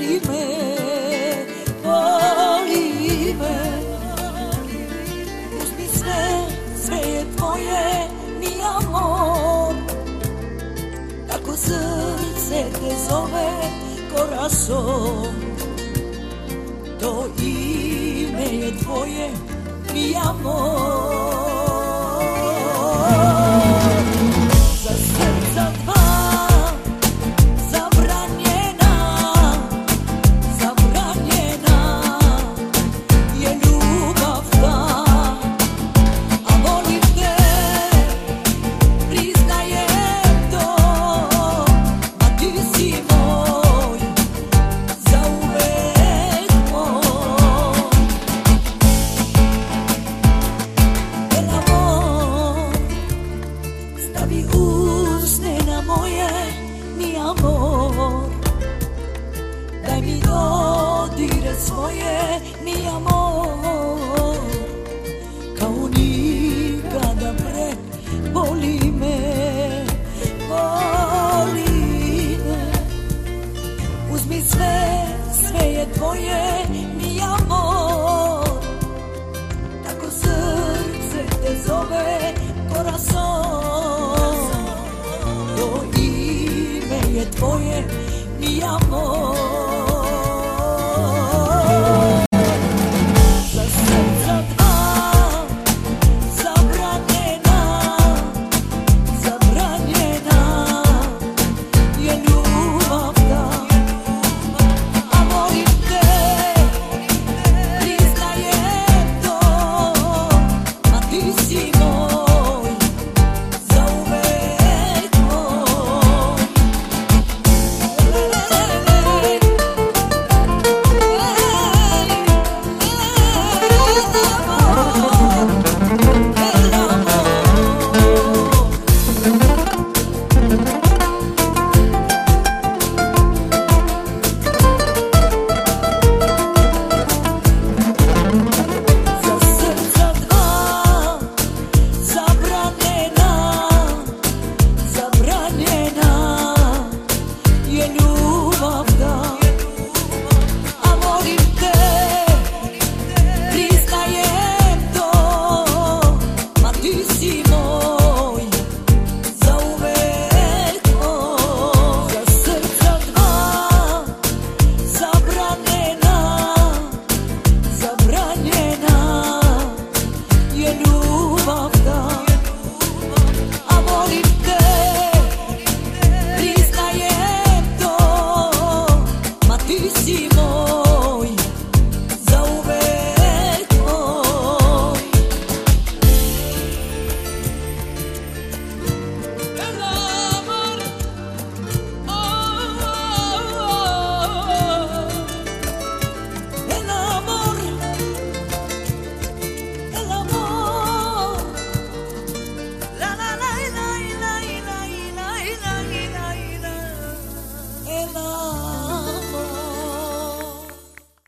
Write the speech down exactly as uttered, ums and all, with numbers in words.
voli me, voli me. Uzmi sve, sve je tvoje, mi amor. Kako srce te zove corazon, to ime je tvoje, mi amor. Za srca dva zabranjena, zabranjena je ljubav ta, a volim te, priznajem to, a ti si moj, zauvek moj. El amor, stavi usne na moje, mi amor. Daj mi dodire svoje, mi amor. Kao nikada pre, boli me, boli me. Uzmi sve, sve je tvoje, mi amor. Tako srce te zove corazon, to ime je tvoje, mi amor.